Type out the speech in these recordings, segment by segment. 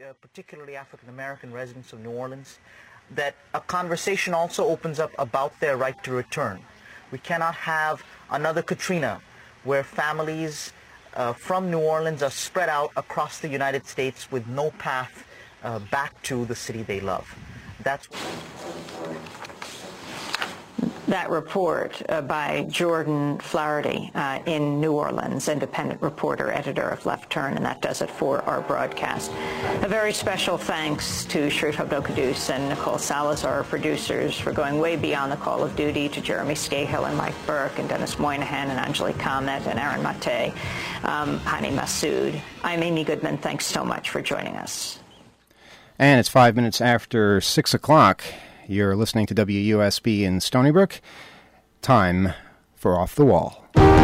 particularly African-American residents of New Orleans, that a conversation also opens up about their right to return. We cannot have another Katrina where families from New Orleans are spread out across the United States with no path back to the city they love. That's that report by Jordan Flaherty in New Orleans, independent reporter, editor of Left Turn, and that does it for our broadcast. A very special thanks to Sherif Abdel-Qaddous and Nicole Salazar, our producers, for going way beyond the call of duty, to Jeremy Scahill and Mike Burke and Dennis Moynihan and Angelique Comet and Aaron Mate, Hani Massoud. I'm Amy Goodman. Thanks so much for joining us. And it's 5 minutes after 6 o'clock. You're listening to WUSB in Stony Brook. Time for Off the Wall.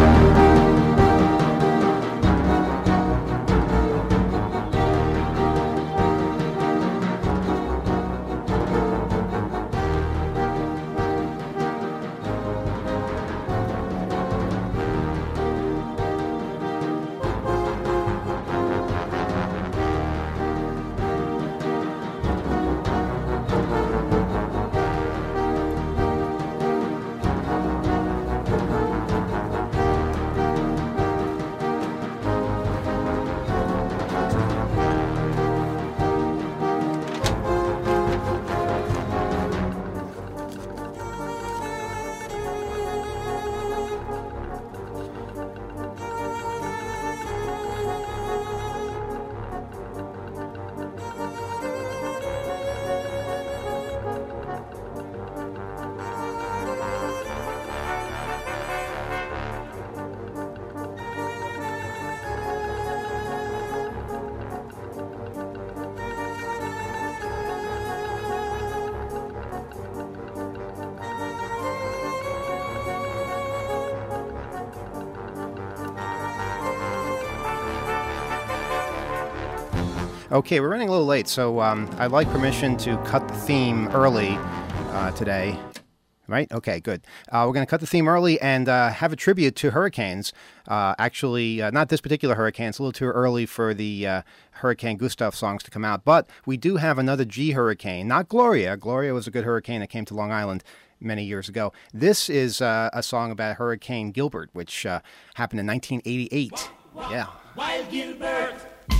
Okay, we're running a little late, so I'd like permission to cut the theme early today. Right? Okay, good. We're going to cut the theme early and have a tribute to hurricanes. Actually, not this particular hurricane. It's a little too early for the Hurricane Gustav songs to come out. But we do have another G hurricane, not Gloria. Gloria was a good hurricane that came to Long Island many years ago. This is a song about Hurricane Gilbert, which happened in 1988. Yeah. Wild Gilbert.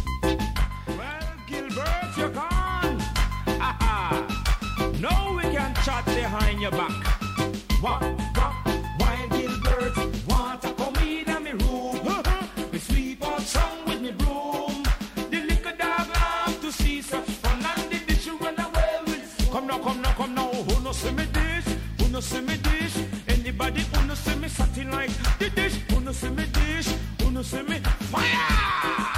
Gilbert, you're gone. No, we can chat behind your back. Wild Gilbert, want to come in my room. We sweep out song with me broom. The liquor dog love to see such fun, and the dish you run away with. Come now, who no see me dish? Who no see me dish? Anybody who no see me satin like the dish? Who no see me dish? Who no see me fire?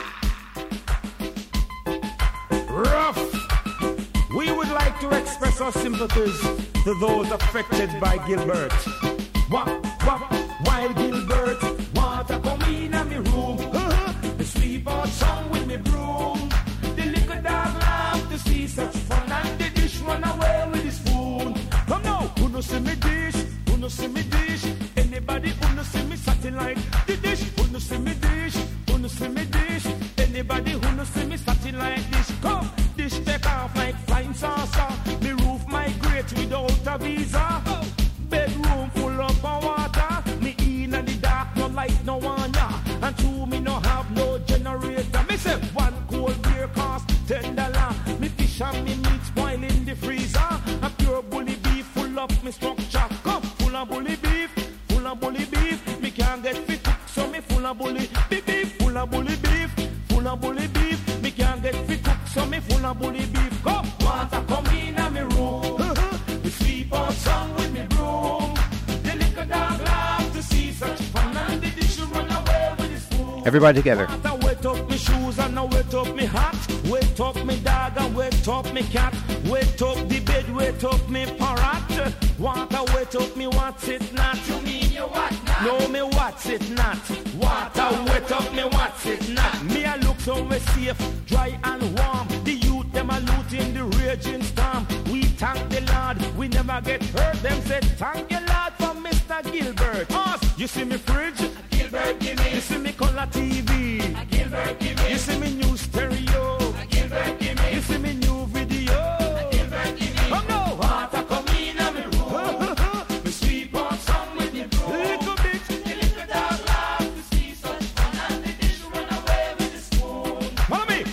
Rough. We would like to express our sympathies to those affected by Gilbert. While Gilbert want to come in me room, the sweep out song with me broom. The liquor dog love to see such fun, and the dish run away with his spoon. Come now, who no see me dish? Who no see me dish? Anybody who no see me satin like the dish? Who no see me dish? Who no see me dish? Anybody who no see me satin like this? Come, dish take off like flying saucer. Me roof migrate without a visa. Bedroom full of water. Me in and the dark, no light, no one ya. And two, me no have no generator. Me say one cold beer cost $10. Me fish and me meat spoil in the freezer. A pure bully beef full of me structure. Come, full of bully beef, full of bully beef. Me can't get fit cook, so me full of bully beef, full of bully beef, full of bully beef. Me can't get fit cook, so me full of bully beef. Come, want to come in a me room. We sweep out song with me broom. The liquor dog love to see such fun, and the dish run away with his food. Everybody together. I wet up me shoes and I wet up me hat. Wet up me dog and wet up me cat. Wet up the bed, wet up me parrot. Water wet up me, what's it not? You mean you what not? No, me what's it not? Water wet up me, what's it not? Me I look so we safe, dry and warm. The youth them a looting the raging storm. We thank the Lord, we never get hurt. Them said thank you Lord for Mr. Gilbert. Us, you see me fridge? Gilbert give me. You see me color TV? Gilbert give me. You see me new stereo? Gilbert give me.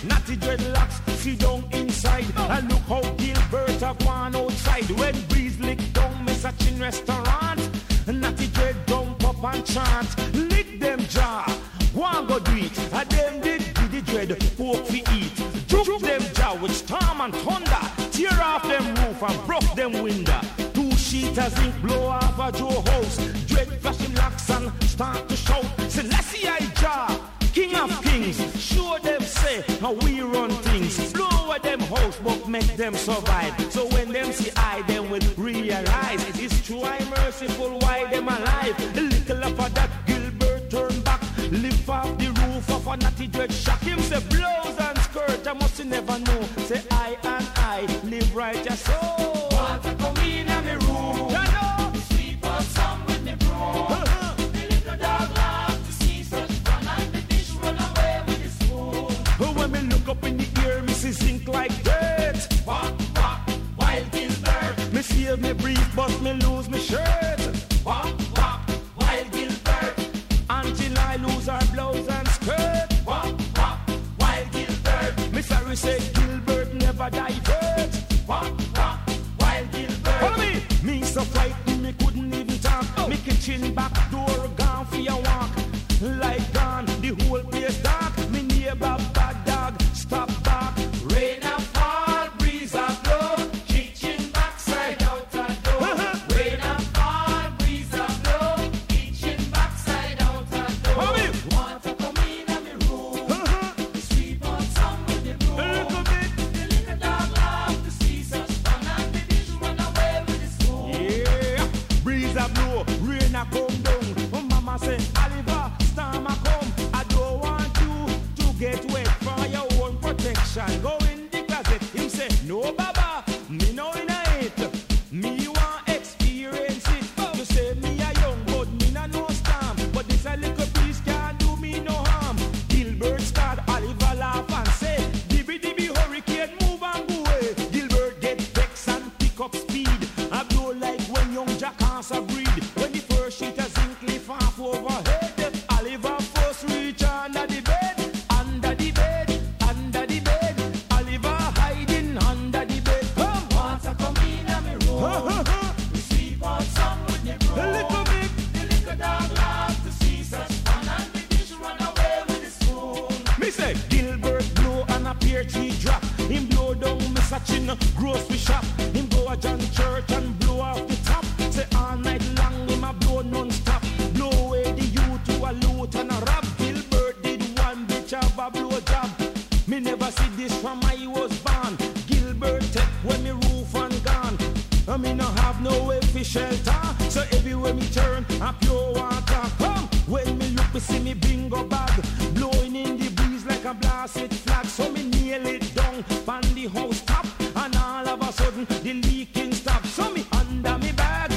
Natty dreadlocks, sit down inside. And look how Gilbert have gone outside. When breeze lick down Mr. Chin restaurant, Natty dread dump up and chant. Lick them jaw, one go do it. And them did the dread pork fi eat. Juke them jaw with storm and thunder. Tear off them roof and broke them window. Two sheeters ink blow off a Joe house. Dread flash him locks and start to shout. Selassie I jaw, King of Kings. Show them say how we run things. Blow away them house but make them survive. So when them see I, them will realize it's true I merciful why them alive. A little of that Gilbert turn back. Lift off the roof of a natty dread shack. Him say blouse and skirt, I must never know. Say I and I live right just so. Water come in my room. You know. Sweep out some with me broom. The little dog laugh to see such fun, and the dish run away with the spoon. When me look up in the air, me see sink like dirt. Walk, walk, wild Gilbert. Me save me brief, but me lose me shirt. Walk, walk, wild Gilbert. Until I lose our blouse and skirt. Walk, walk, wild Gilbert. Me sorry say Gilbert never divert. Walk, walk, wild Gilbert. Follow me. Me so frightened me couldn't even talk. Me kitchen back door gone for your walk. Light gone, the whole place dark. Me neighbor bad dog, stop back. Rain a fall, breeze a blow. Kitchen backside out a door. Rain a fall, breeze a blow. Kitchen backside out a Follow door. me. Water come in my room. Sweep out some with the broom. A little bit. The little dog laugh to see such fun, and the dish run away with the spoon. Yeah, breeze a blow, rain a come down. Oh, mama say, Oliver, storm a come. I don't want you to get wet for your own protection. Go in the closet. Him say, no, Baba, me no in it. Me want experience it. You say me a young, but me no no storm. But this a little piece can't do me no harm. Gilbert start, Oliver laugh and say, dibby dibby hurricane, move and go away. Gilbert get vexed and pick up speed. I blow like when young jackass a breed. When the first sheet a zinc leaf half overhead, Oliver first reach under the bed, under the bed, under the bed. Oliver hiding under the bed. Come, Water come in my room. Sweep out some with the broom. a little bit. The little dog laugh to see such fun, and the dish run away with the spoon. Me say Gilbert blow and a pear tree drop. Him blow down Mr. Chin grocery shop. Him go a John church and blow off the top. Say all night long him a blow non-stop. Blow away the youth to a loot and a rap. Gilbert did one bitch of a blow job. Me never see this from I was born. Gilbert take when me roof and gone. I me no have no way for shelter. So everywhere me turn a pure water come. When me look me see me bingo bag blowing in the breeze like a blasted flag. So me nail it down on the house top, and all of a sudden the leaking stop. So me under me bag,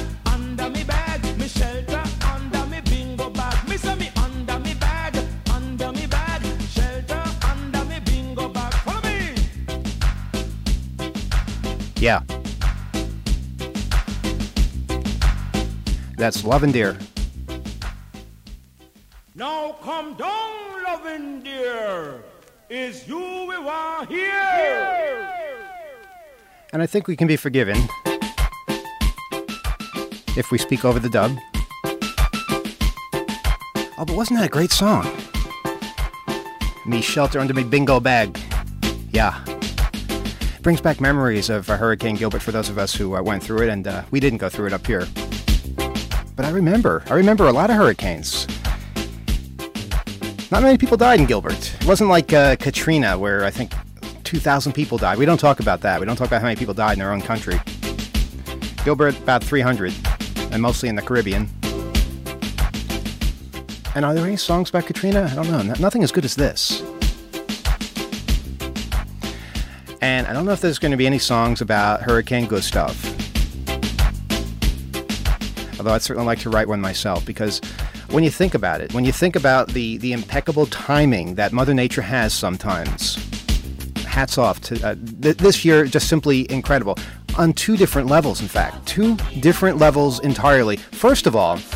me shelter under me bingo bag. Me say me under me bag, shelter under me bingo bag. Follow me. Yeah. That's Love and Dear. Now come down, loving dear. Is you we want here? And I think we can be forgiven if we speak over the dub. Oh, but wasn't that a great song? Me shelter under me bingo bag. Yeah. Brings back memories of Hurricane Gilbert for those of us who went through it, and we didn't go through it up here. But I remember a lot of hurricanes. Not many people died in Gilbert. It wasn't like Katrina, where I think 2,000 people died. We don't talk about that. We don't talk about how many people died in their own country. Gilbert, about 300, and mostly in the Caribbean. And are there any songs about Katrina? I don't know. Nothing as good as this. And I don't know if there's going to be any songs about Hurricane Gustav. Although I'd certainly like to write one myself, because when you think about it, when you think about the impeccable timing that Mother Nature has sometimes, hats off to this year, just simply incredible. On two different levels, in fact. Two different levels entirely. First of all,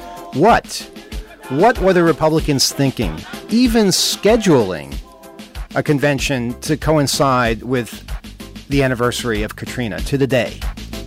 what were the Republicans thinking? Even scheduling a convention to coincide with the anniversary of Katrina, to the day.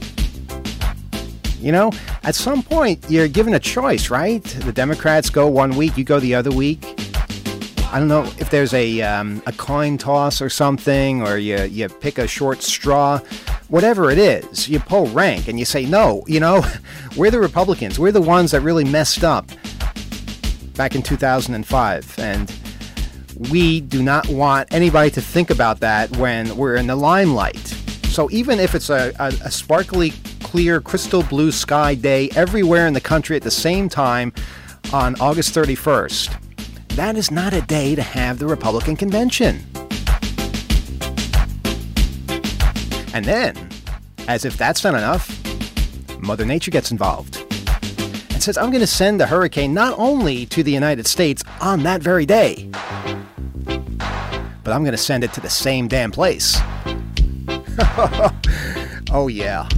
You know, at some point, you're given a choice, right? The Democrats go one week, you go the other week. I don't know if there's a coin toss or something, or you pick a short straw. Whatever it is, you pull rank and you say, no, you know, we're the Republicans. We're the ones that really messed up back in 2005. And we do not want anybody to think about that when we're in the limelight. So even if it's a sparkly, clear, crystal blue sky day everywhere in the country at the same time on August 31st, that is not a day to have the Republican convention. And then, as if that's not enough, Mother Nature gets involved and says, I'm going to send a hurricane not only to the United States on that very day, but I'm going to send it to the same damn place. Oh, yeah.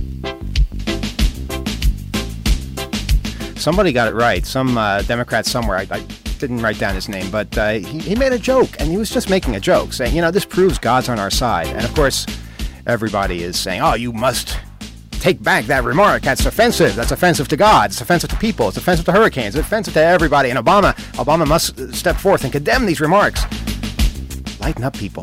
Somebody got it right. Some Democrat somewhere, I didn't write down his name, but he made a joke, and he was just making a joke, saying, you know, this proves God's on our side. And of course, everybody is saying, oh, you must take back that remark. That's offensive. That's offensive to God. It's offensive to people. It's offensive to hurricanes. It's offensive to everybody. And Obama must step forth and condemn these remarks. Lighten up, people.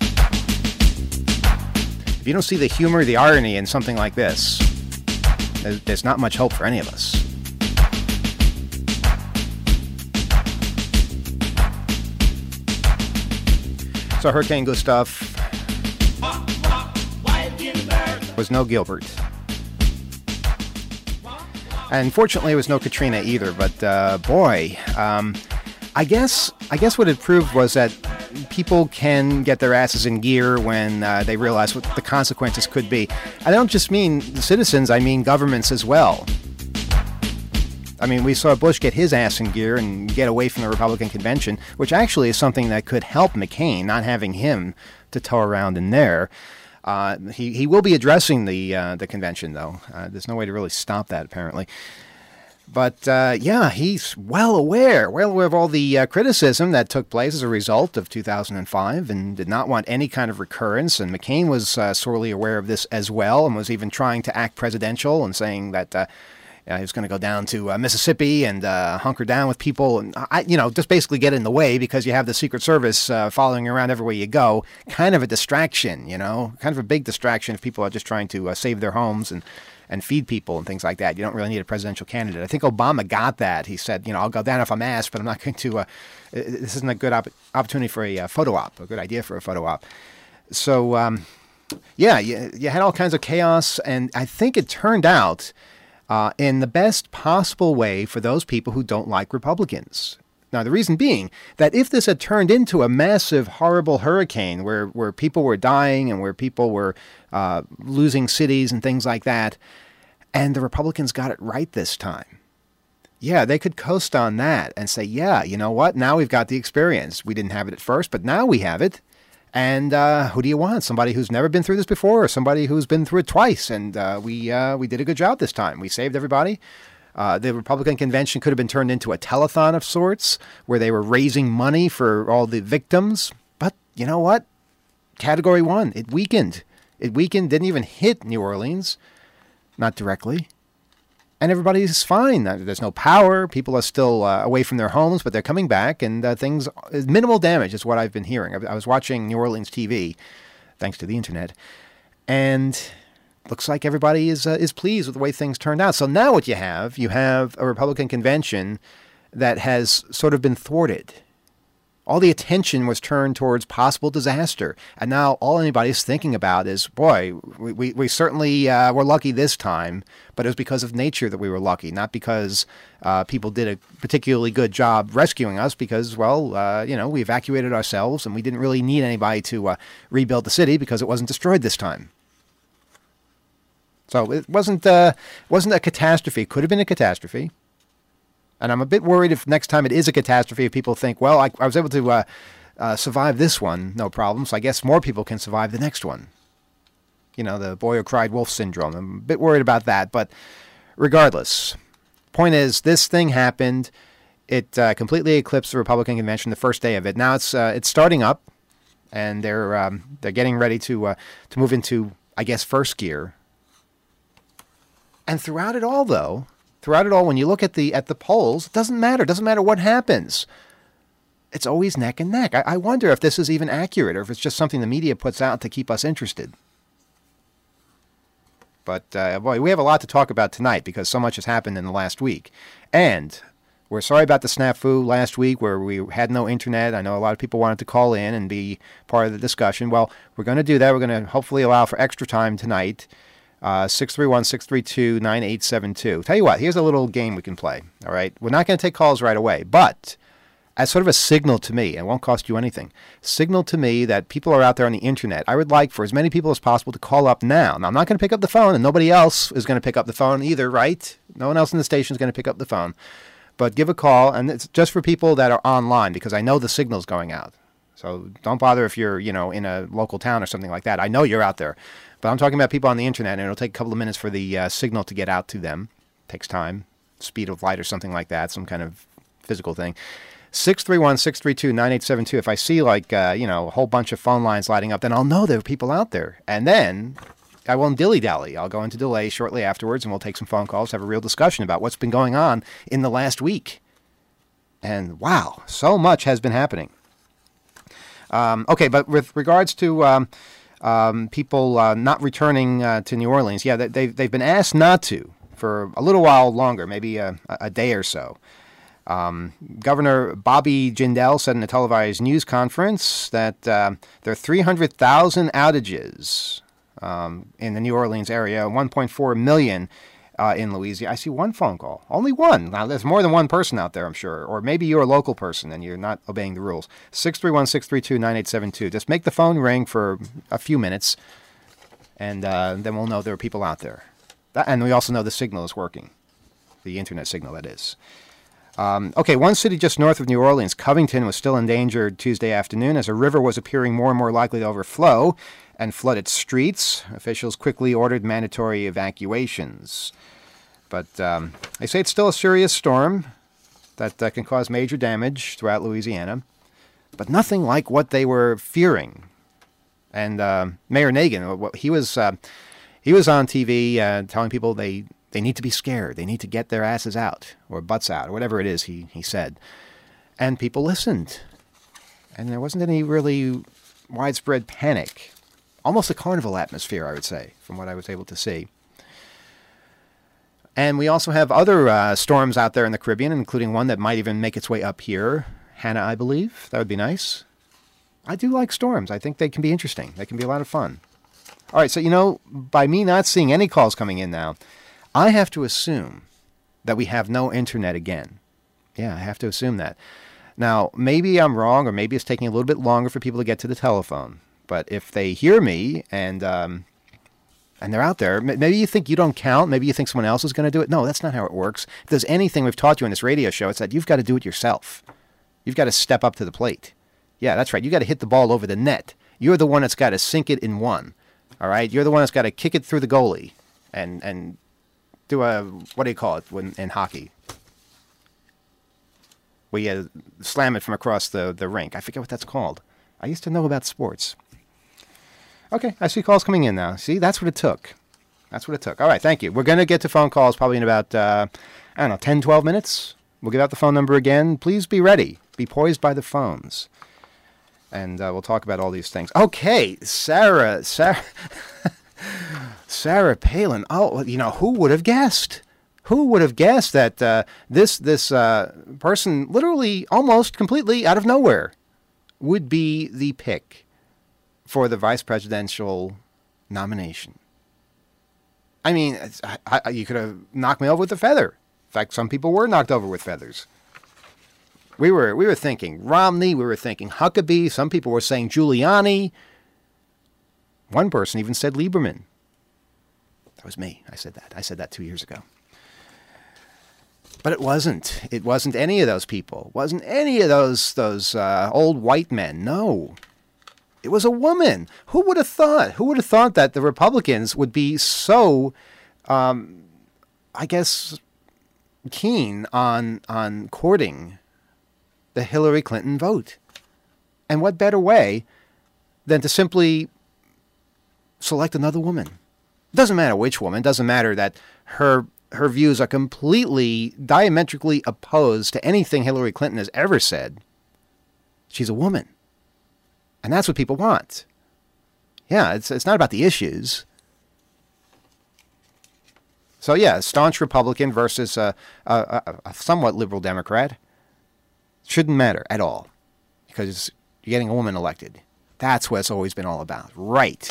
If you don't see the humor, the irony in something like this, there's not much hope for any of us. So Hurricane Gustav was no Gilbert. And fortunately, it was no Katrina either. But boy, I guess what it proved was that people can get their asses in gear when they realize what the consequences could be. I don't just mean the citizens; I mean governments as well. I mean, we saw Bush get his ass in gear and get away from the Republican convention, which actually is something that could help McCain, not having him to tow around in there. He will be addressing the convention, though. There's no way to really stop that, apparently. But, yeah, he's well aware of all the criticism that took place as a result of 2005 and did not want any kind of recurrence. And McCain was sorely aware of this as well and was even trying to act presidential and saying that he was going to go down to Mississippi and hunker down with people and, just basically get in the way because you have the Secret Service following you around everywhere you go. Kind of a distraction, kind of a big distraction if people are just trying to save their homes and feed people and things like that. You don't really need a presidential candidate. I think Obama got that. He said, I'll go down if I'm asked, but I'm not going to, this isn't a good opportunity for a photo op, a good idea for a photo op. So, you had all kinds of chaos, and I think it turned out in the best possible way for those people who don't like Republicans. Now, the reason being that if this had turned into a massive, horrible hurricane where people were dying and where people were losing cities and things like that, and the Republicans got it right this time, they could coast on that and say, you know what? Now we've got the experience. We didn't have it at first, but now we have it. And who do you want? Somebody who's never been through this before or somebody who's been through it twice? And we did a good job this time. We saved everybody. The Republican convention could have been turned into a telethon of sorts where they were raising money for all the victims. But you know what? Category 1, it weakened. It weakened, didn't even hit New Orleans. Not directly. And everybody's fine. There's no power. People are still away from their homes, but they're coming back. And minimal damage is what I've been hearing. I was watching New Orleans TV, thanks to the internet. And looks like everybody is pleased with the way things turned out. So now what you have a Republican convention that has sort of been thwarted. All the attention was turned towards possible disaster. And now all anybody's thinking about is, boy, we certainly were lucky this time, but it was because of nature that we were lucky, not because people did a particularly good job rescuing us because, we evacuated ourselves and we didn't really need anybody to rebuild the city because it wasn't destroyed this time. So it wasn't a catastrophe. It could have been a catastrophe. And I'm a bit worried if next time it is a catastrophe, if people think, well, I was able to survive this one, no problem, so I guess more people can survive the next one. The boy who cried wolf syndrome. I'm a bit worried about that, but regardless, point is, this thing happened. It completely eclipsed the Republican convention the first day of it. Now it's starting up. and they're getting ready to move into, I guess, first gear. And throughout it all, when you look at the polls, it doesn't matter. It doesn't matter what happens. It's always neck and neck. I wonder if this is even accurate, or if it's just something the media puts out to keep us interested. But, boy, we have a lot to talk about tonight because so much has happened in the last week. And we're sorry about the snafu last week where we had no internet. I know a lot of people wanted to call in and be part of the discussion. Well, we're going to do that. We're going to hopefully allow for extra time tonight. 631-632-9872. Tell you what, here's a little game we can play. All right? We're not going to take calls right away, but as sort of a signal to me, it won't cost you anything, signal to me that people are out there on the internet. I would like for as many people as possible to call up now. Now, I'm not going to pick up the phone, and nobody else is going to pick up the phone either, right? No one else in the station is going to pick up the phone. But give a call, and it's just for people that are online, because I know the signal's going out. So don't bother if you're, in a local town or something like that. I know you're out there. But I'm talking about people on the internet, and it'll take a couple of minutes for the signal to get out to them. It takes time, speed of light or something like that, some kind of physical thing. 631-632-9872. If I see a whole bunch of phone lines lighting up, then I'll know there are people out there. And then I won't dilly-dally. I'll go into delay shortly afterwards, and we'll take some phone calls, have a real discussion about what's been going on in the last week. And wow, so much has been happening. Okay, but with regards to people not returning to New Orleans, yeah, they've been asked not to for a little while longer, maybe a day or so. Governor Bobby Jindal said in a televised news conference that there are 300,000 outages in the New Orleans area, 1.4 million in Louisiana. I see one phone call, only one. Now, there's more than one person out there, I'm sure, or maybe you're a local person and you're not obeying the rules. 631-632-9872. Just make the phone ring for a few minutes, and then we'll know there are people out there. And we also know the signal is working, the internet signal, that is. Okay, one city just north of New Orleans, Covington, was still endangered Tuesday afternoon as a river was appearing more and more likely to overflow and flood its streets. Officials quickly ordered mandatory evacuations. But they say it's still a serious storm that can cause major damage throughout Louisiana, but nothing like what they were fearing. And Mayor Nagin, he was on TV telling people they need to be scared. They need to get their asses out, or butts out, or whatever it is he said. And people listened. And there wasn't any really widespread panic. Almost a carnival atmosphere, I would say, from what I was able to see. And we also have other storms out there in the Caribbean, including one that might even make its way up here. Hannah, I believe. That would be nice. I do like storms. I think they can be interesting. They can be a lot of fun. All right, so, by me not seeing any calls coming in now, I have to assume that we have no internet again. Yeah, I have to assume that. Now, maybe I'm wrong, or maybe it's taking a little bit longer for people to get to the telephone. But if they hear me and they're out there, maybe you think you don't count. Maybe you think someone else is going to do it. No, that's not how it works. If there's anything we've taught you in this radio show, it's that you've got to do it yourself. You've got to step up to the plate. Yeah, that's right. You got to hit the ball over the net. You're the one that's got to sink it in one. All right? You're the one that's got to kick it through the goalie and do a, what do you call it in hockey? Where you slam it from across the rink. I forget what that's called. I used to know about sports. Okay, I see calls coming in now. See, that's what it took. That's what it took. All right, thank you. We're going to get to phone calls probably in about, 10, 12 minutes. We'll give out the phone number again. Please be ready. Be poised by the phones. And we'll talk about all these things. Okay, Sarah Palin. Oh, who would have guessed? Who would have guessed that this person, literally almost completely out of nowhere, would be the pick for the vice presidential nomination? I mean, you could have knocked me over with a feather. In fact, some people were knocked over with feathers. We were thinking Romney. We were thinking Huckabee. Some people were saying Giuliani. One person even said Lieberman. That was me. I said that. I said that 2 years ago. But it wasn't. It wasn't any of those people. It wasn't any of those old white men. No. It was a woman. Who would have thought? Who would have thought that the Republicans would be so, keen on courting the Hillary Clinton vote? And what better way than to simply select another woman. It doesn't matter which woman. It doesn't matter that her views are completely diametrically opposed to anything Hillary Clinton has ever said. She's a woman. And that's what people want. Yeah, it's not about the issues. So yeah, a staunch Republican versus a somewhat liberal Democrat shouldn't matter at all, because you're getting a woman elected. That's what it's always been all about. Right.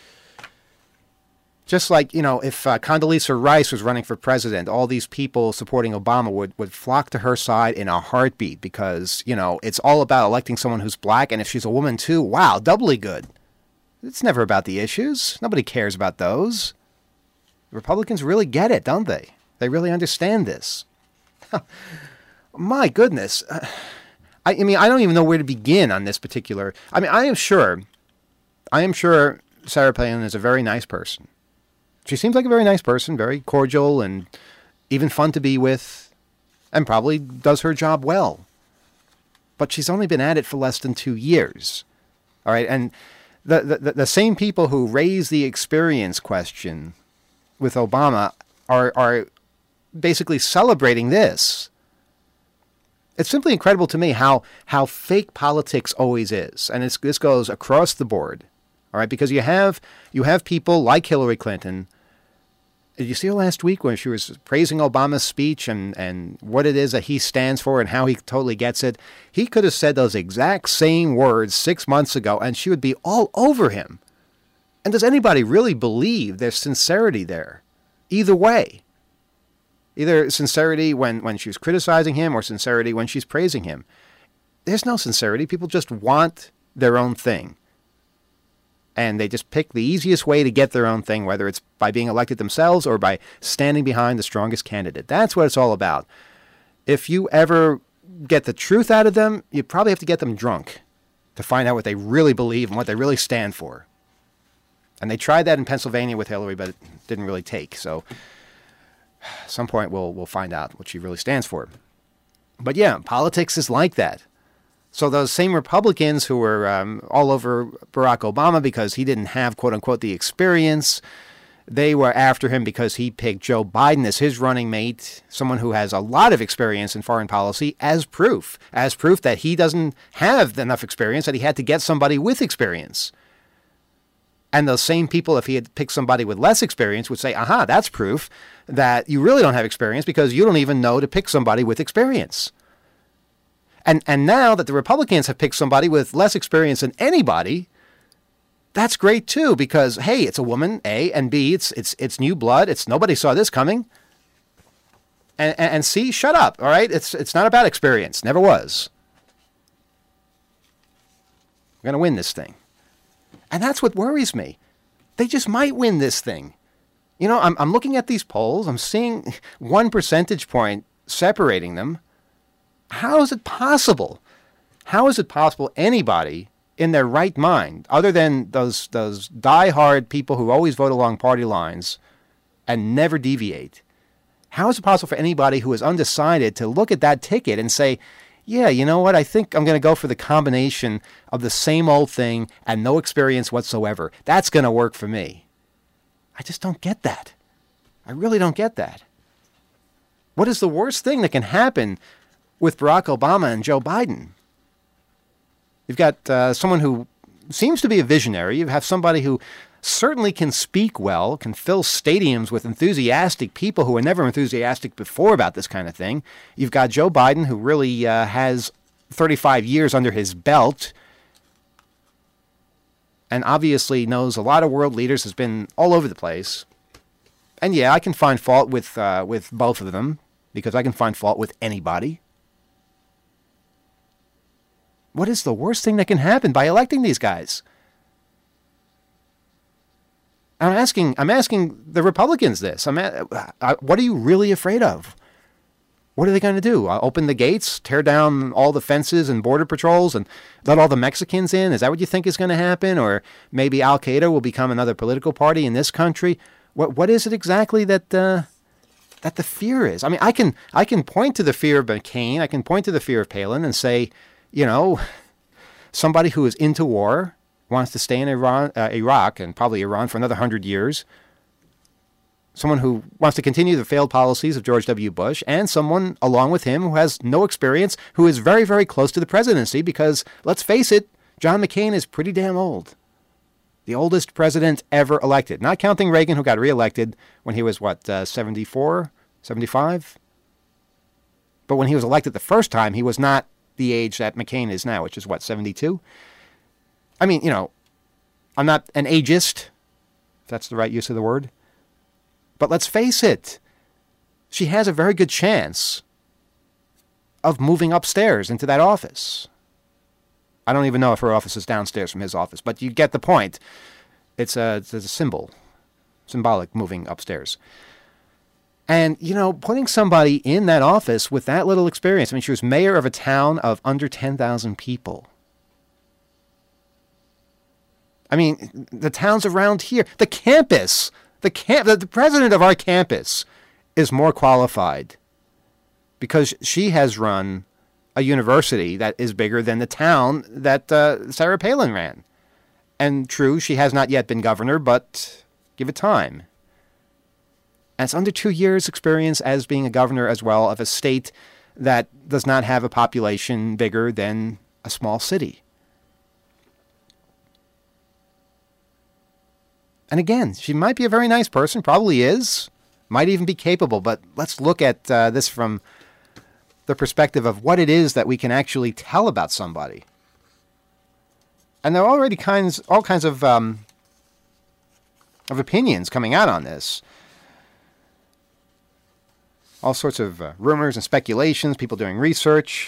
Just like, if Condoleezza Rice was running for president, all these people supporting Obama would flock to her side in a heartbeat because, it's all about electing someone who's black. And if she's a woman too, wow, doubly good. It's never about the issues. Nobody cares about those. Republicans really get it, don't they? They really understand this. My goodness. I don't even know where to begin on this particular. I am sure Sarah Palin is a very nice person. She seems like a very nice person, very cordial and even fun to be with, and probably does her job well. But she's only been at it for less than 2 years. All right, and the same people who raise the experience question with Obama are basically celebrating this. It's simply incredible to me how fake politics always is, and this goes across the board. All right, because you have people like Hillary Clinton. Did you see her last week when she was praising Obama's speech and what it is that he stands for and how he totally gets it? He could have said those exact same words 6 months ago, and she would be all over him. And does anybody really believe there's sincerity there? Either way. Either sincerity when she was criticizing him or sincerity when she's praising him. There's no sincerity. People just want their own thing. And they just pick the easiest way to get their own thing, whether it's by being elected themselves or by standing behind the strongest candidate. That's what it's all about. If you ever get the truth out of them, you probably have to get them drunk to find out what they really believe and what they really stand for. And they tried that in Pennsylvania with Hillary, but it didn't really take. So at some point we'll find out what she really stands for. But yeah, politics is like that. So those same Republicans who were all over Barack Obama because he didn't have, quote unquote, the experience, they were after him because he picked Joe Biden as his running mate, someone who has a lot of experience in foreign policy, as proof that he doesn't have enough experience, that he had to get somebody with experience. And those same people, if he had picked somebody with less experience, would say, aha, that's proof that you really don't have experience because you don't even know to pick somebody with experience. And now that the Republicans have picked somebody with less experience than anybody, that's great too, because hey, it's a woman, A, and B, it's new blood. It's nobody saw this coming. And C, shut up, all right? It's not about experience. Never was. We're gonna win this thing. And that's what worries me. They just might win this thing. I'm looking at these polls. I'm seeing 1 percentage point separating them. How is it possible? How is it possible anybody in their right mind, other than those diehard people who always vote along party lines and never deviate, how is it possible for anybody who is undecided to look at that ticket and say, yeah, you know what, I think I'm going to go for the combination of the same old thing and no experience whatsoever. That's going to work for me. I just don't get that. I really don't get that. What is the worst thing that can happen with Barack Obama and Joe Biden? You've got someone who seems to be a visionary. You have somebody who certainly can speak well, can fill stadiums with enthusiastic people who were never enthusiastic before about this kind of thing. You've got Joe Biden, who really has 35 years under his belt and obviously knows a lot of world leaders, has been all over the place. And yeah, I can find fault with both of them, because I can find fault with anybody. What is the worst thing that can happen by electing these guys? I'm asking the Republicans this. What are you really afraid of? What are they going to do? Open the gates, tear down all the fences and border patrols, and let all the Mexicans in? Is that what you think is going to happen? Or maybe Al Qaeda will become another political party in this country? What is it exactly that the fear is? I mean, I can point to the fear of McCain. I can point to the fear of Palin and say, somebody who is into war, wants to stay in Iraq and probably Iran for another 100 years. Someone who wants to continue the failed policies of George W. Bush, and someone along with him who has no experience, who is very, very close to the presidency because, let's face it, John McCain is pretty damn old. The oldest president ever elected. Not counting Reagan, who got reelected when he was, 74, 75? But when he was elected the first time, he was not the age that McCain is now, which is, 72? I mean, I'm not an ageist, if that's the right use of the word. But let's face it, she has a very good chance of moving upstairs into that office. I don't even know if her office is downstairs from his office, but you get the point. It's a symbolic moving upstairs. And, putting somebody in that office with that little experience, I mean, she was mayor of a town of under 10,000 people. I mean, the towns around here, the campus, the president of our campus is more qualified because she has run a university that is bigger than the town that Sarah Palin ran. And true, she has not yet been governor, but give it time. And it's under 2 years' experience as being a governor as well of a state that does not have a population bigger than a small city. And again, she might be a very nice person, probably is, might even be capable, but let's look at this from the perspective of what it is that we can actually tell about somebody. And there are already all kinds of opinions coming out on this. All sorts of rumors and speculations, people doing research.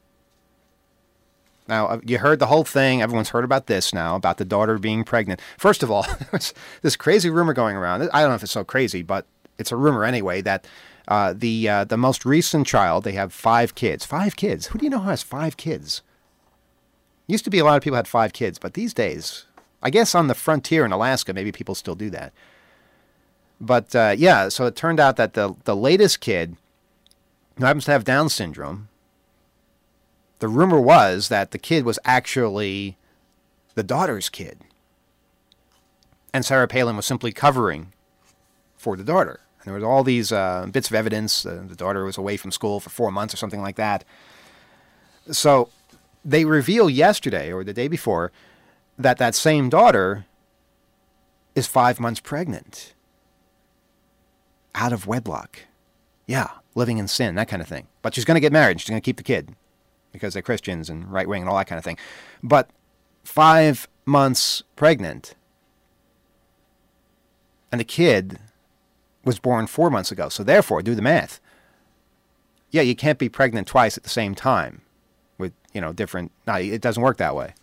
Now, you heard the whole thing. Everyone's heard about this now, about the daughter being pregnant. First of all, there's this crazy rumor going around. I don't know if it's so crazy, but it's a rumor anyway, that the most recent child, they have 5 kids. 5 kids. Who do you know who has 5 kids? Used to be a lot of people had 5 kids, but these days, I guess on the frontier in Alaska, maybe people still do that. But so it turned out that the latest kid, who happens to have Down syndrome, the rumor was that the kid was actually the daughter's kid. And Sarah Palin was simply covering for the daughter. And there was all these bits of evidence. The daughter was away from school for 4 months or something like that. So they revealed yesterday or the day before that same daughter is 5 months pregnant. Out of wedlock. Yeah, living in sin, that kind of thing. But she's going to get married. She's going to keep the kid because they're Christians and right-wing and all that kind of thing. But 5 months pregnant. And the kid was born 4 months ago. So therefore, do the math. Yeah, you can't be pregnant twice at the same time with, different... No, it doesn't work that way.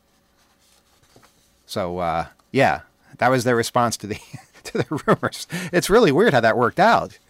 So, that was their response to the to the rumors. It's really weird how that worked out.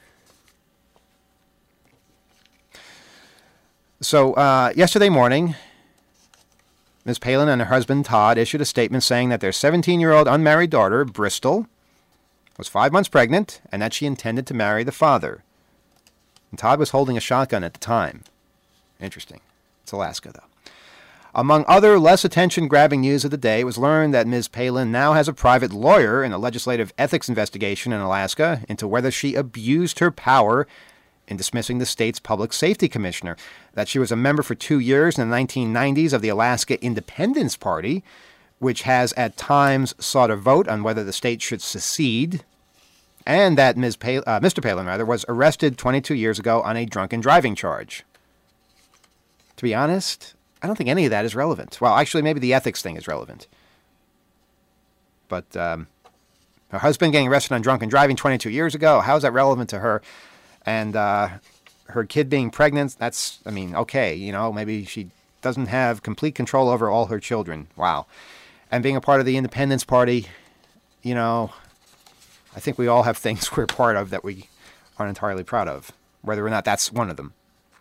So, yesterday morning, Ms. Palin and her husband, Todd, issued a statement saying that their 17-year-old unmarried daughter, Bristol, was 5 months pregnant and that she intended to marry the father. And Todd was holding a shotgun at the time. Interesting. It's Alaska, though. Among other less attention-grabbing news of the day, it was learned that Ms. Palin now has a private lawyer in a legislative ethics investigation in Alaska into whether she abused her power in dismissing the state's public safety commissioner, that she was a member for 2 years in the 1990s of the Alaska Independence Party, which has at times sought a vote on whether the state should secede, and that Mr. Palin was arrested 22 years ago on a drunken driving charge. To be honest, I don't think any of that is relevant. Well, actually, maybe the ethics thing is relevant. But her husband getting arrested on drunken driving 22 years ago, how is that relevant to her? And her kid being pregnant, that's, okay, maybe she doesn't have complete control over all her children. Wow. And being a part of the Independence Party, I think we all have things we're part of that we aren't entirely proud of, whether or not that's one of them.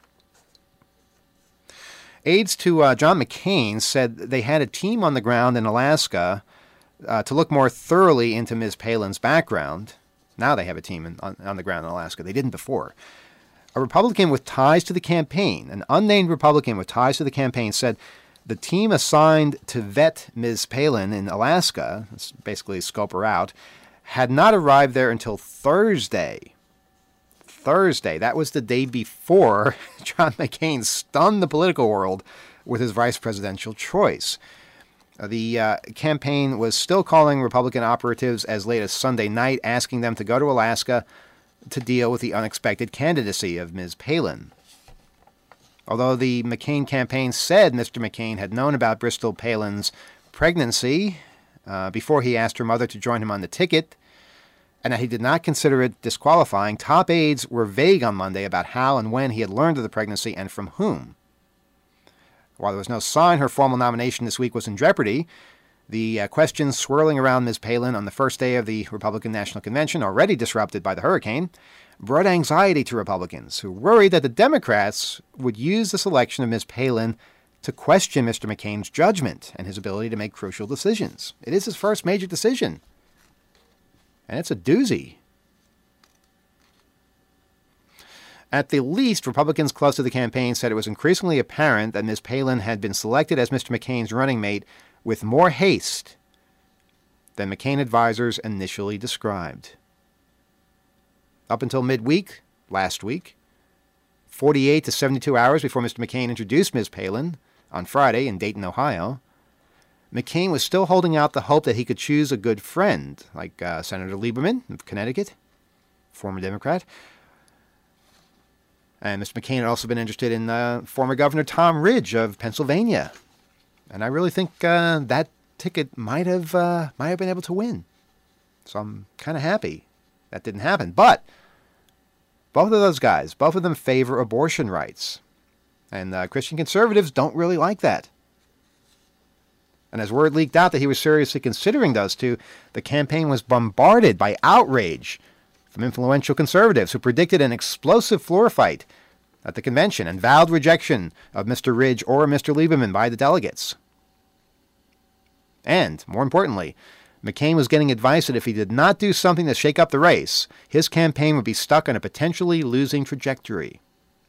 Aides to John McCain said they had a team on the ground in Alaska to look more thoroughly into Ms. Palin's background. Now they have a team on the ground in Alaska. They didn't before. A Republican with ties to the campaign, an unnamed Republican with ties to the campaign, said The team assigned to vet Ms. Palin in Alaska, basically scope her out, had not arrived there until Thursday. That was the day before John McCain stunned the political world with his vice presidential choice. The campaign was still calling Republican operatives as late as Sunday night, asking them to go to Alaska to deal with the unexpected candidacy of Ms. Palin. Although the McCain campaign said Mr. McCain had known about Bristol Palin's pregnancy before he asked her mother to join him on the ticket, and that he did not consider it disqualifying, top aides were vague on Monday about how and when he had learned of the pregnancy and from whom. While there was no sign her formal nomination this week was in jeopardy, the questions swirling around Ms. Palin on the first day of the Republican National Convention, already disrupted by the hurricane, brought anxiety to Republicans who worried that the Democrats would use the selection of Ms. Palin to question Mr. McCain's judgment and his ability to make crucial decisions. It is his first major decision, and it's a doozy. At the least, Republicans close to the campaign said it was increasingly apparent that Ms. Palin had been selected as Mr. McCain's running mate with more haste than McCain advisors initially described. Up until midweek, last week, 48 to 72 hours before Mr. McCain introduced Ms. Palin on Friday in Dayton, Ohio, McCain was still holding out the hope that he could choose a good friend, like Senator Lieberman of Connecticut, former Democrat. And Mr. McCain had also been interested in former Governor Tom Ridge of Pennsylvania. And I really think that ticket might have been able to win. So I'm kind of happy that didn't happen. But both of those guys, both of them favor abortion rights. And Christian conservatives don't really like that. And as word leaked out that he was seriously considering those two, the campaign was bombarded by outrage from influential conservatives who predicted an explosive floor fight at the convention and vowed rejection of Mr. Ridge or Mr. Lieberman by the delegates. And, more importantly, McCain was getting advice that if he did not do something to shake up the race, his campaign would be stuck on a potentially losing trajectory.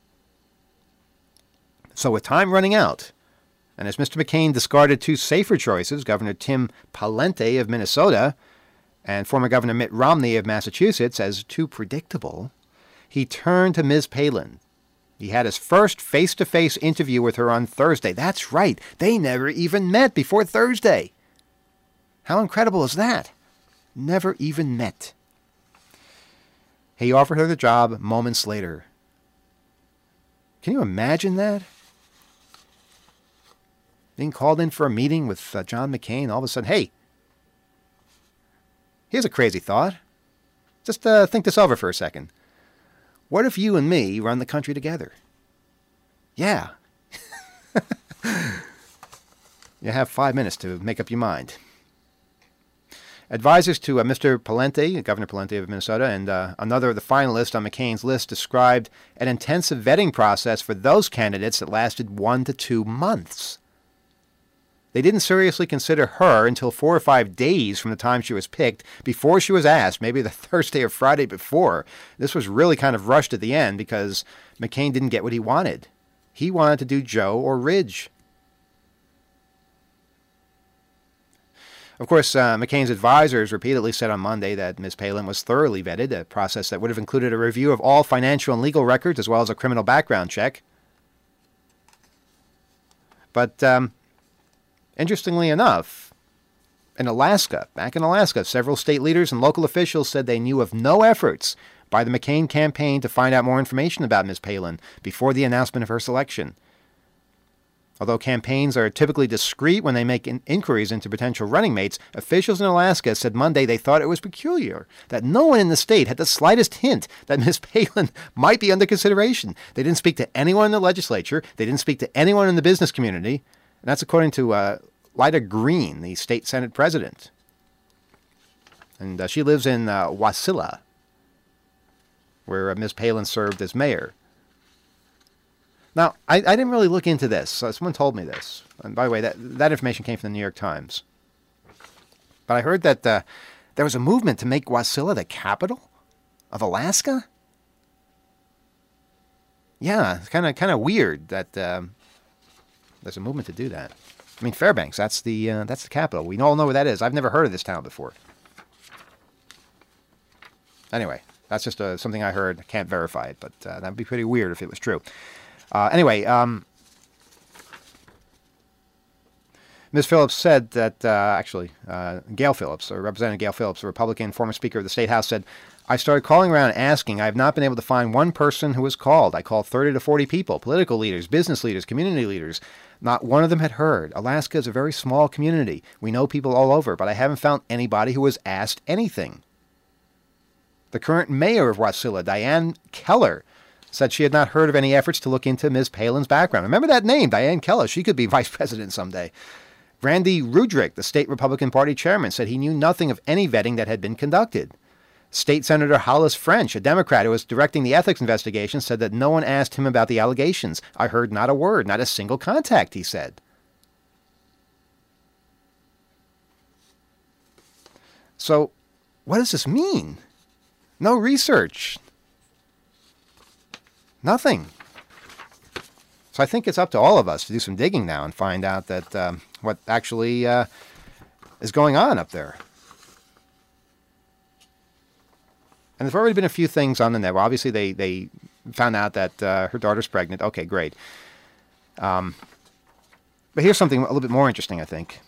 So with time running out, and as Mr. McCain discarded two safer choices, Governor Tim Pawlenty of Minnesota and former Governor Mitt Romney of Massachusetts, as too predictable, he turned to Ms. Palin. He had his first face-to-face interview with her on Thursday. That's right, they never even met before Thursday. How incredible is that? Never even met. He offered her the job moments later. Can you imagine that? Being called in for a meeting with John McCain, all of a sudden, hey, here's a crazy thought. Just think this over for a second. What if you and me run the country together? Yeah. You have 5 minutes to make up your mind. Advisors to Mr. Pawlenty, Governor Pawlenty of Minnesota, and another of the finalists on McCain's list described an intensive vetting process for those candidates that lasted 1 to 2 months. They didn't seriously consider her until 4 or 5 days from the time she was picked, before she was asked, maybe the Thursday or Friday before. This was really kind of rushed at the end because McCain didn't get what he wanted. He wanted to do Joe or Ridge. Of course, McCain's advisors repeatedly said on Monday that Ms. Palin was thoroughly vetted, a process that would have included a review of all financial and legal records as well as a criminal background check. But interestingly enough, back in Alaska, several state leaders and local officials said they knew of no efforts by the McCain campaign to find out more information about Ms. Palin before the announcement of her selection. Although campaigns are typically discreet when they make inquiries into potential running mates, officials in Alaska said Monday they thought it was peculiar that no one in the state had the slightest hint that Ms. Palin might be under consideration. They didn't speak to anyone in the legislature. They didn't speak to anyone in the business community. And that's according to Lida Green, the state Senate president. And she lives in Wasilla, where Ms. Palin served as mayor. Now, I didn't really look into this. Someone told me this. And by the way, that information came from the New York Times. But I heard that there was a movement to make Wasilla the capital of Alaska. Yeah, it's kind of weird that There's a movement to do that. I mean, Fairbanks, that's the capital. We all know where that is. I've never heard of this town before. Anyway, that's just something I heard. I can't verify it, but that would be pretty weird if it was true. Anyway, Ms. Phillips said that, Gail Phillips, or Representative Gail Phillips, a Republican, former Speaker of the State House, said, I started calling around asking. I have not been able to find one person who was called. I called 30 to 40 people, political leaders, business leaders, community leaders. Not one of them had heard. Alaska is a very small community. We know people all over, but I haven't found anybody who has asked anything. The current mayor of Wasilla, Diane Keller, said she had not heard of any efforts to look into Ms. Palin's background. Remember that name, Diane Keller. She could be vice president someday. Randy Rudrick, the state Republican Party chairman, said he knew nothing of any vetting that had been conducted. State Senator Hollis French, a Democrat who was directing the ethics investigation, said that no one asked him about the allegations. I heard not a word, not a single contact, he said. So, what does this mean? No research. Nothing. So I think it's up to all of us to do some digging now and find out that what actually is going on up there. And there's already been a few things on the net. Well, obviously, they found out that her daughter's pregnant. Okay, great. But here's something a little bit more interesting, I think.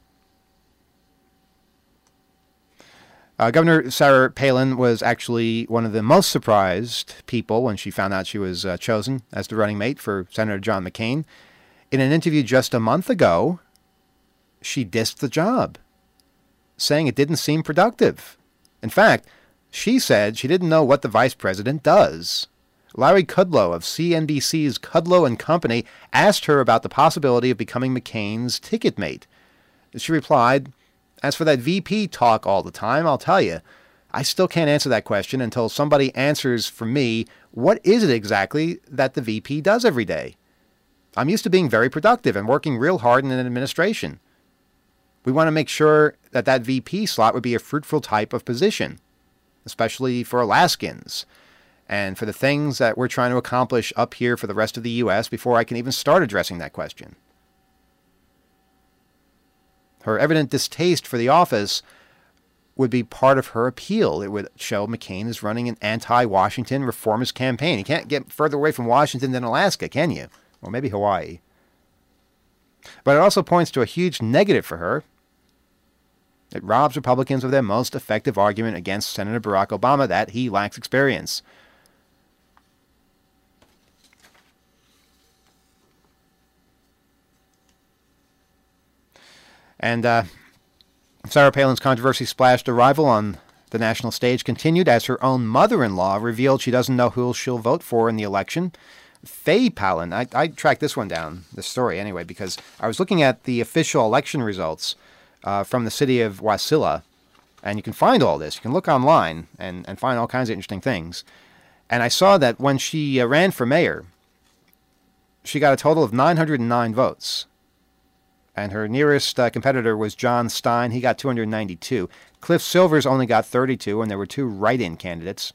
Governor Sarah Palin was actually one of the most surprised people when she found out she was chosen as the running mate for Senator John McCain. In an interview just a month ago, she dissed the job, saying it didn't seem productive. In fact, she said she didn't know what the vice president does. Larry Kudlow of CNBC's Kudlow and Company asked her about the possibility of becoming McCain's ticket mate. She replied, as for that VP talk all the time, I'll tell you, I still can't answer that question until somebody answers for me what is it exactly that the VP does every day. I'm used to being very productive and working real hard in an administration. We want to make sure that that VP slot would be a fruitful type of position, especially for Alaskans, and for the things that we're trying to accomplish up here for the rest of the U.S. before I can even start addressing that question. Her evident distaste for the office would be part of her appeal. It would show McCain is running an anti-Washington reformist campaign. You can't get further away from Washington than Alaska, can you? Or maybe Hawaii. But it also points to a huge negative for her. It robs Republicans of their most effective argument against Senator Barack Obama, that he lacks experience. And Sarah Palin's controversy splashed arrival on the national stage continued as her own mother-in-law revealed she doesn't know who she'll vote for in the election. Fay Palin, I tracked this one down, this story anyway, because I was looking at the official election results from the city of Wasilla, and you can find all this. You can look online and find all kinds of interesting things. And I saw that when she ran for mayor, she got a total of 909 votes. And her nearest competitor was John Stein. He got 292. Cliff Silvers only got 32, and there were 2 write-in candidates.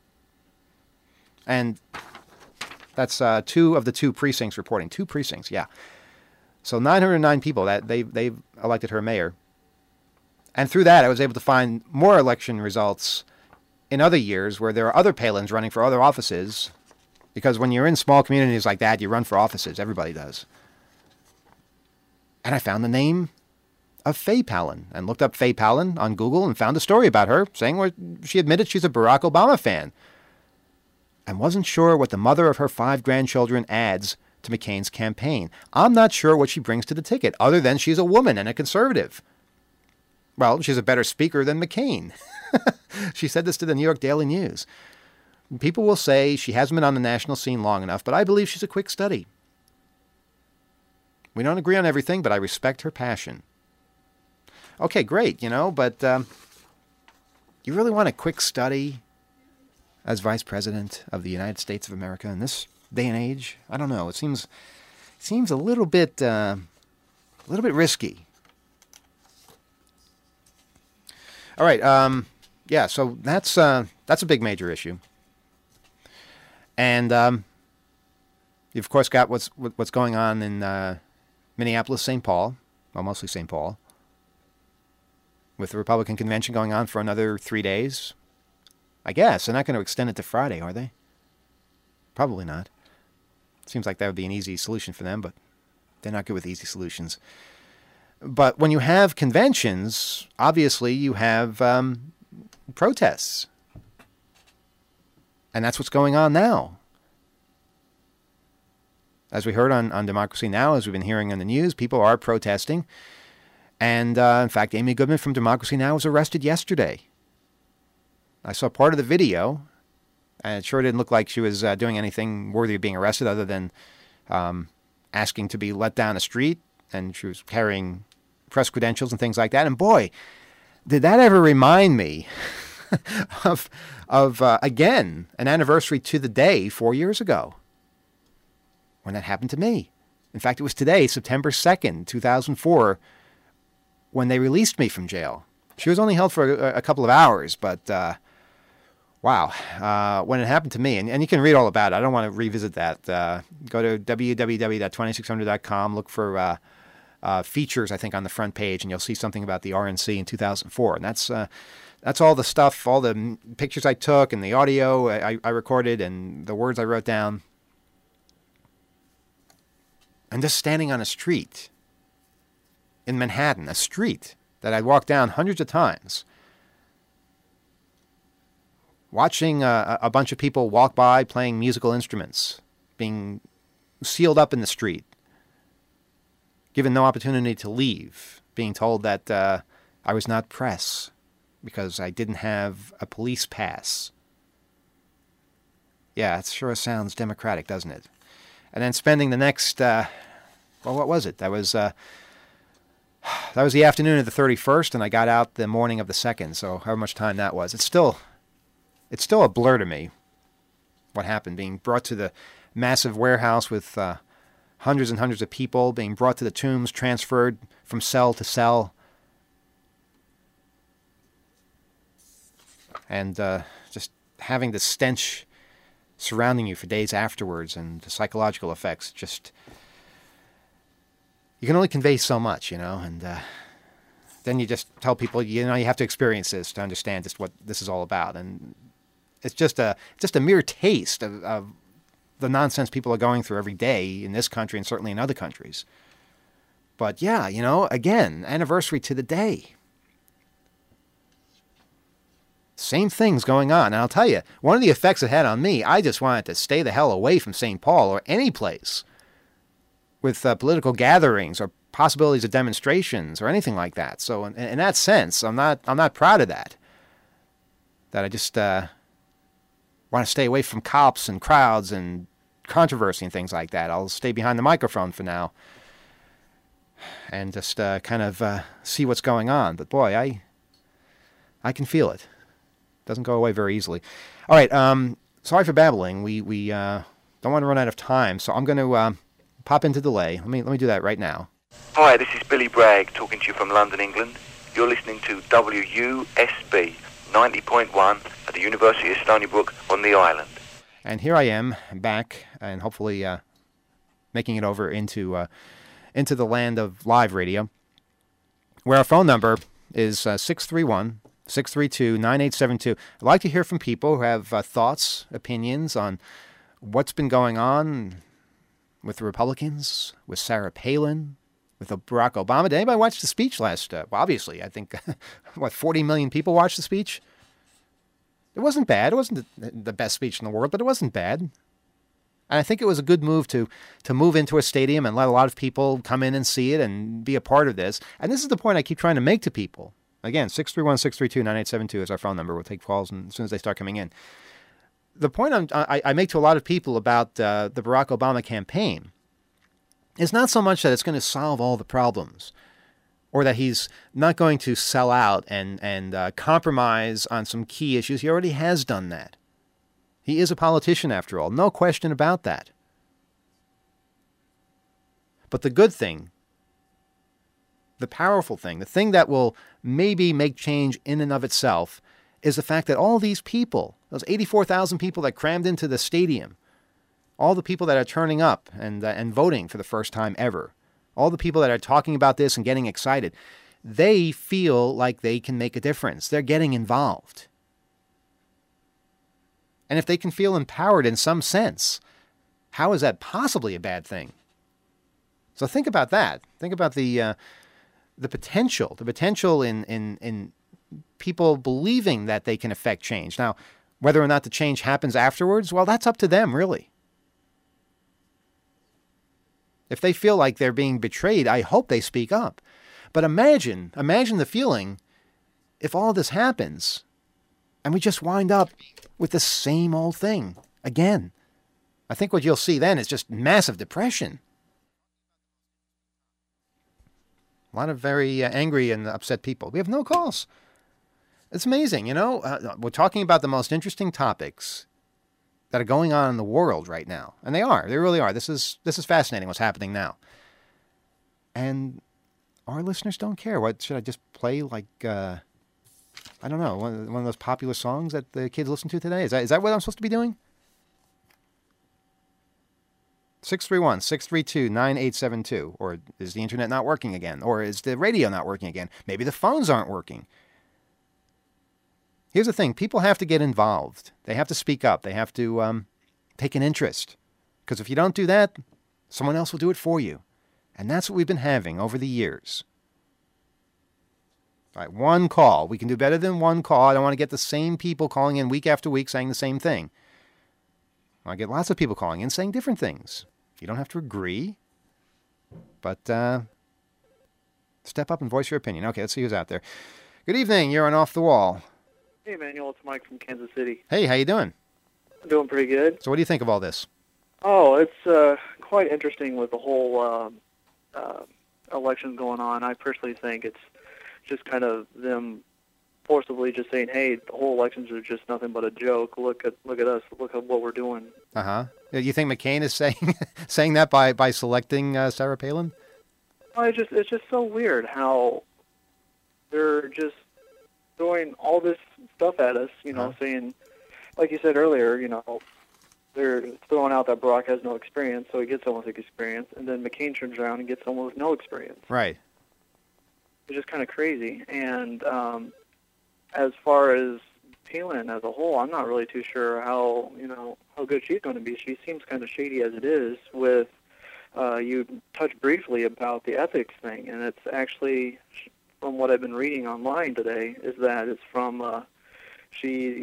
And that's 2 of the 2 precincts reporting. 2 precincts, yeah. So 909 people, that they've elected her mayor. And through that, I was able to find more election results in other years where there are other Palins running for other offices. Because when you're in small communities like that, you run for offices. Everybody does. And I found the name of Fay Palin and looked up Fay Palin on Google and found a story about her saying she admitted she's a Barack Obama fan and wasn't sure what the mother of her 5 grandchildren adds to McCain's campaign. I'm not sure what she brings to the ticket other than she's a woman and a conservative. Well, she's a better speaker than McCain. She said this to the New York Daily News. People will say she hasn't been on the national scene long enough, but I believe she's a quick study. We don't agree on everything, but I respect her passion. Okay, great, but you really want a quick study as Vice President of the United States of America in this day and age? I don't know. It seems a little bit risky. All right, yeah. So that's a big major issue, and you've of course got what's going on in Minneapolis, St. Paul, well, mostly St. Paul, with the Republican convention going on for another 3 days. I guess they're not going to extend it to Friday, are they? Probably not. Seems like that would be an easy solution for them, but they're not good with easy solutions. But when you have conventions, obviously you have protests. And that's what's going on now. As we heard on Democracy Now!, as we've been hearing on the news, people are protesting. And in fact, Amy Goodman from Democracy Now! Was arrested yesterday. I saw part of the video, and it sure didn't look like she was doing anything worthy of being arrested other than asking to be let down a street, and she was carrying press credentials and things like that. And boy, did that ever remind me of again, an anniversary to the day 4 years ago when that happened to me. In fact, it was today, September 2nd, 2004, when they released me from jail. She was only held for a couple of hours, but wow, when it happened to me, and you can read all about it. I don't want to revisit that. Go to www.2600.com, look for features, I think, on the front page, and you'll see something about the RNC in 2004. And that's all the stuff, all the pictures I took and the audio I recorded and the words I wrote down. And just standing on a street in Manhattan, a street that I'd walked down hundreds of times, watching a bunch of people walk by playing musical instruments, being sealed up in the street, given no opportunity to leave, being told that I was not press because I didn't have a police pass. Yeah, it sure sounds democratic, doesn't it? And then spending the next, well, what was it? That was the afternoon of the 31st, and I got out the morning of the 2nd, so however much time that was. It's still a blur to me, what happened, being brought to the massive warehouse with hundreds and hundreds of people, being brought to the tombs, transferred from cell to cell, and just having the stench surrounding you for days afterwards and the psychological effects. Just, you can only convey so much, and then you just tell people, you have to experience this to understand just what this is all about. And it's just a mere taste of the nonsense people are going through every day in this country and certainly in other countries. But yeah, again, anniversary to the day. Same things going on. And I'll tell you, one of the effects it had on me, I just wanted to stay the hell away from St. Paul or any place with political gatherings or possibilities of demonstrations or anything like that. So in that sense, I'm not proud of that. That I just want to stay away from cops and crowds and controversy and things like that. I'll stay behind the microphone for now and just kind of see what's going on. But boy, I can feel it. Doesn't go away very easily. All right, sorry for babbling. We don't want to run out of time, so I'm going to pop into delay. Let me do that right now. Hi, this is Billy Bragg talking to you from London, England. You're listening to WUSB 90.1 at the University of Stony Brook on the island. And here I am back, and hopefully making it over into the land of live radio, where our phone number is 631-632-9872. I'd like to hear from people who have thoughts, opinions on what's been going on with the Republicans, with Sarah Palin, with Barack Obama. Did anybody watch the speech last? Well, obviously, I think, 40 million people watched the speech? It wasn't bad. It wasn't the best speech in the world, but it wasn't bad. And I think it was a good move to move into a stadium and let a lot of people come in and see it and be a part of this. And this is the point I keep trying to make to people. Again, 631-632-9872 is our phone number. We'll take calls as soon as they start coming in. The point I make to a lot of people about the Barack Obama campaign is not so much that it's going to solve all the problems or that he's not going to sell out and compromise on some key issues. He already has done that. He is a politician, after all. No question about that. But the good thing, the powerful thing, the thing that will maybe make change in and of itself is the fact that all these people, those 84,000 people that crammed into the stadium, all the people that are turning up and voting for the first time ever, all the people that are talking about this and getting excited, they feel like they can make a difference. They're getting involved. And if they can feel empowered in some sense, how is that possibly a bad thing? So think about that. Think about the potential in people believing that they can affect change. Now, whether or not the change happens afterwards, well, that's up to them, really. If they feel like they're being betrayed, I hope they speak up. But imagine the feeling if all this happens and we just wind up with the same old thing again. I think what you'll see then is just massive depression. A lot of very angry and upset people. We have no calls. It's amazing, you know. We're talking about the most interesting topics that are going on in the world right now. And they are. They really are. This is fascinating what's happening now. And our listeners don't care. What should I just play, like, I don't know, one of those popular songs that the kids listen to today? Is that what I'm supposed to be doing? 631-632-9872. Or is the internet not working again? Or is the radio not working again? Maybe the phones aren't working. Here's the thing. People have to get involved. They have to speak up. They have to take an interest. Because if you don't do that, someone else will do it for you. And that's what we've been having over the years. All right, one call. We can do better than one call. I don't want to get the same people calling in week after week saying the same thing. I get lots of people calling in saying different things. You don't have to agree. But step up and voice your opinion. Okay, let's see who's out there. Good evening. You're on Off the Wall. Hey, Manuel, it's Mike from Kansas City. Hey, how you doing? I'm doing pretty good. So what do you think of all this? Oh, it's quite interesting with the whole election going on. I personally think it's just kind of them forcibly just saying, hey, the whole elections are just nothing but a joke. Look at us. Look at what we're doing. Uh-huh. You think McCain is saying that by selecting Sarah Palin? Oh, it's just so weird how they're just throwing all this stuff at us, you know, saying, like you said earlier, you know, they're throwing out that Barack has no experience, so he gets someone with experience, and then McCain turns around and gets someone with no experience. Right. It's just kind of crazy. And as far as Palin as a whole, I'm not really too sure how good she's going to be. She seems kind of shady as it is. With you touched briefly about the ethics thing, and it's actually, from what I've been reading online today, is that it's from she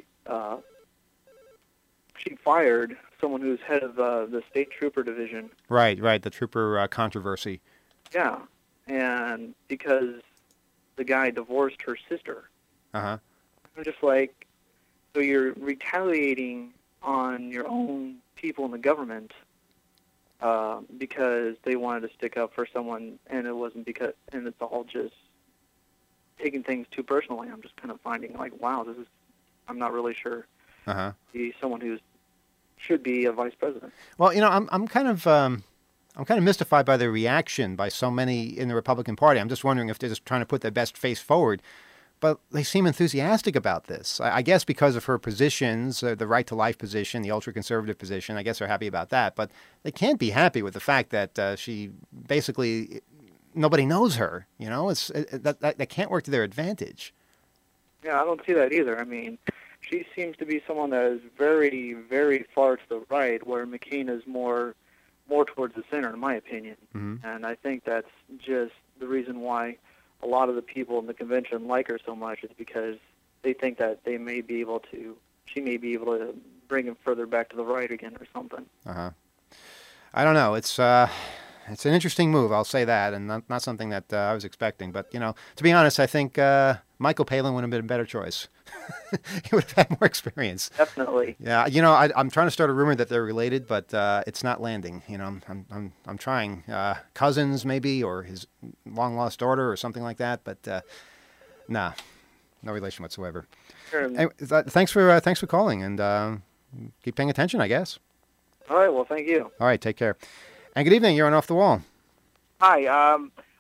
fired someone who's head of the state trooper division. Right, the trooper controversy. Yeah, and because the guy divorced her sister. Uh-huh. I'm just like, so you're retaliating on your own people in the government because they wanted to stick up for someone, and it wasn't because, and it's all just taking things too personally. I'm just kind of finding like, wow, I'm not really sure. Uh-huh. He's someone who should be a vice president. Well, you know, I'm kind of mystified by the reaction by so many in the Republican Party. I'm just wondering if they're just trying to put their best face forward. But they seem enthusiastic about this. I guess because of her positions, the right to life position, the ultra-conservative position, I guess they're happy about that. But they can't be happy with the fact that she basically, nobody knows her. You know, that can't work to their advantage. Yeah, I don't see that either. I mean, she seems to be someone that is very, very far to the right, where McCain is more towards the center, in my opinion. Mm-hmm. And I think that's just the reason why a lot of the people in the convention like her so much, is because they think that she may be able to bring him further back to the right again or something. Uh-huh. I don't know. It's an interesting move, I'll say that, and not something that I was expecting. But, you know, to be honest, I think Michael Palin would have been a better choice. He would have had more experience. Definitely. Yeah, you know, I'm trying to start a rumor that they're related, but it's not landing. You know, I'm trying. Cousins maybe, or his long lost daughter, or something like that. But no relation whatsoever. Sure. Anyway, thanks for calling, and keep paying attention, I guess. All right. Well, thank you. All right. Take care. And good evening. You're on Off the Wall. Hi.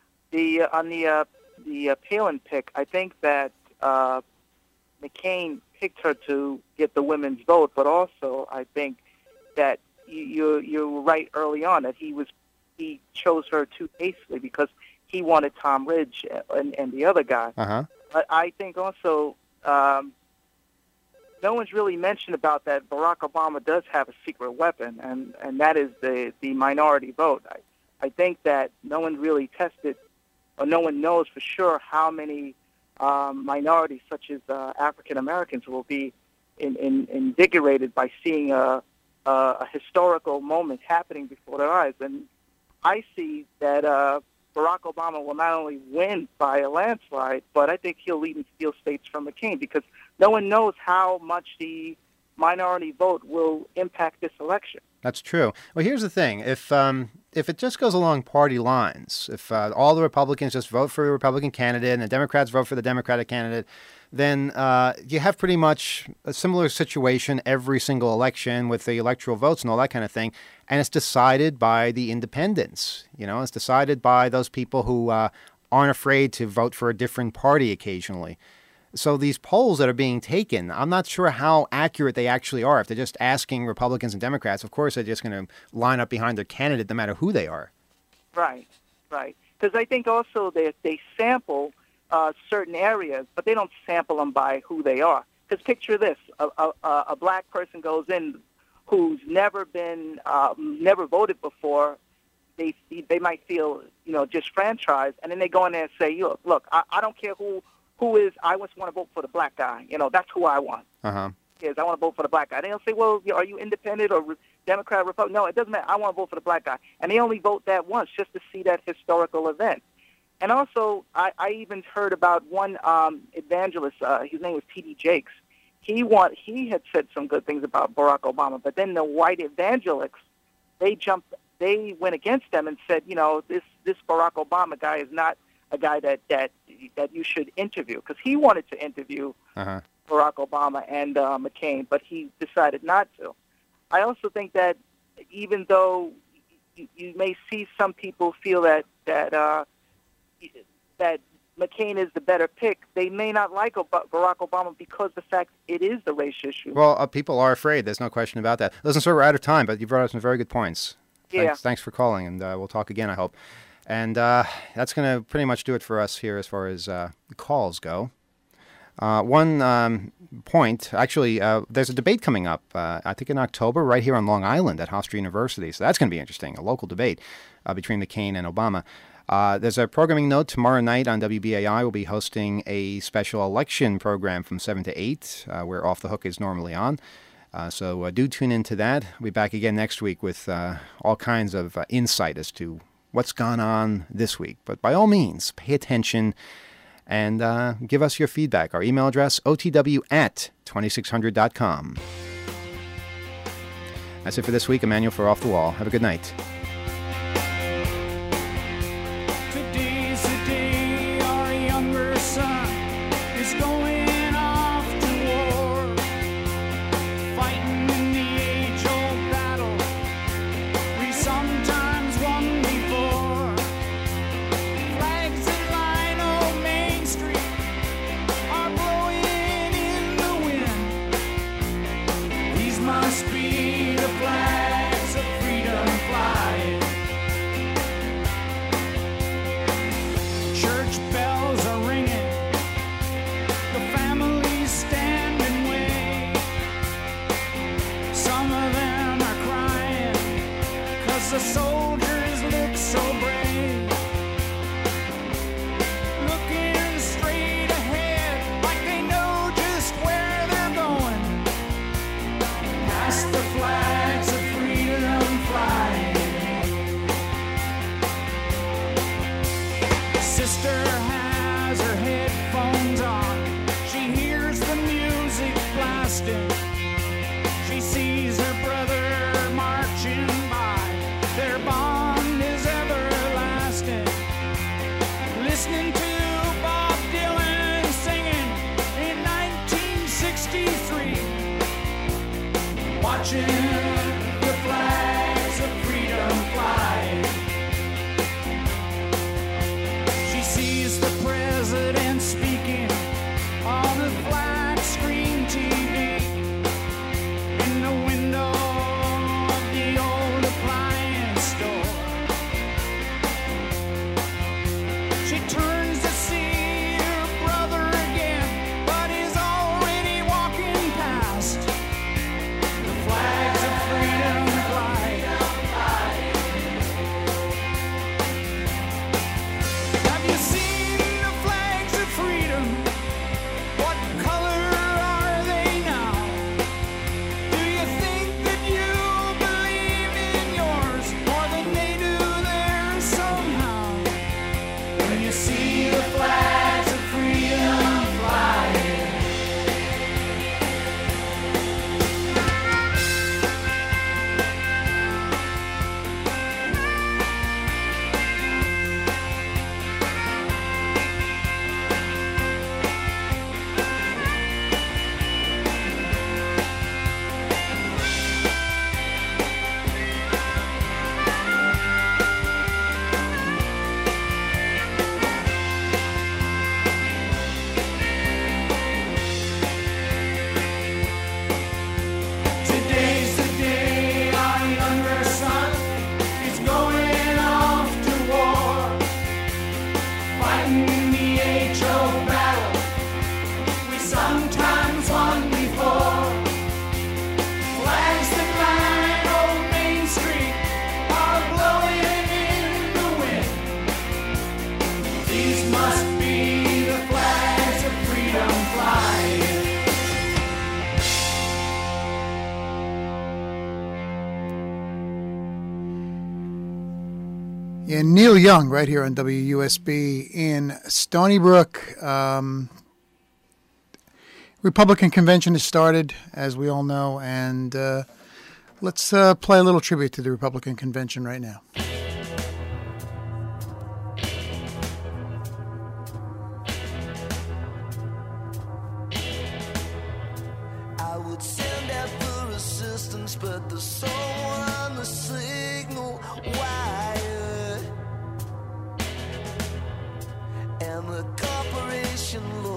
The Palin pick, I think that McCain picked her to get the women's vote, but also I think that you were right early on that he was he chose her too hastily because he wanted Tom Ridge and the other guy. But I think also no one's really mentioned about that Barack Obama does have a secret weapon, and that is the minority vote. I think that no one really tested, or no one knows for sure how many minorities, such as African Americans, will be invigorated by seeing a historical moment happening before their eyes. And I see that Barack Obama will not only win by a landslide, but I think he'll even steal states from McCain, because no one knows how much the minority vote will impact this election. That's true. Well, here's the thing. If it just goes along party lines, if all the Republicans just vote for a Republican candidate and the Democrats vote for the Democratic candidate, then you have pretty much a similar situation every single election with the electoral votes and all that kind of thing. And it's decided by the independents. You know, it's decided by those people who aren't afraid to vote for a different party occasionally. So these polls that are being taken, I'm not sure how accurate they actually are. If they're just asking Republicans and Democrats, of course they're just going to line up behind their candidate no matter who they are. Right. Because I think also they sample certain areas, but they don't sample them by who they are. Because picture this, a black person goes in who's never voted before. They might feel, disfranchised, and then they go in there and say, look, I don't care who is, I just want to vote for the black guy. That's who I want. Is I want to vote for the black guy. They don't say, well, are you independent or Democrat, Republican? No, it doesn't matter. I want to vote for the black guy. And they only vote that once just to see that historical event. And also, I even heard about one evangelist, his name was T.D. Jakes. He had said some good things about Barack Obama, but then the white evangelists, they went against them and said, this Barack Obama guy is not a guy that you should interview, because he wanted to interview Barack Obama and McCain, but he decided not to. I also think that even though you may see some people feel that McCain is the better pick, they may not like Barack Obama because the fact it is the race issue. Well, people are afraid. There's no question about that. Listen, sir, we're out of time, but you brought up some very good points. Yeah. Thanks for calling, and we'll talk again, I hope. And that's going to pretty much do it for us here as far as the calls go. One point, actually, there's a debate coming up, I think in October, right here on Long Island at Hofstra University. So that's going to be interesting, a local debate between McCain and Obama. There's a programming note tomorrow night on WBAI. We'll be hosting a special election program from 7 to 8, where Off the Hook is normally on. So do tune into that. We'll be back again next week with all kinds of insight as to what's gone on this week. But by all means, pay attention and give us your feedback. Our email address, otw@2600.com. That's it for this week. Emmanuel for Off the Wall. Have a good night. Today's the day our younger son is going off to war, fighting in the age-old battle we sometimes won before. Flags that line old Main Street are blowing in the wind. These must be the flags of freedom flying. Church bells are ringing, the families stand and wait. Some of them are crying, 'cause the soldiers look so brave. Looking straight ahead, like they know just where they're going. Past the flags of freedom flying. Sister has her headphones on. She hears the music blasting. She sees her brother marching by. Their bond is everlasting. Listening to Bob Dylan singing in 1963. Watching the flags of freedom flying. She sees the president speaking on a flat screen TV in the window of the old appliance store. And Neil Young, right here on WUSB in Stony Brook. Republican convention has started, as we all know, and let's play a little tribute to the Republican convention right now. I would send out for assistance, but there's someone on the signal wire, and the corporation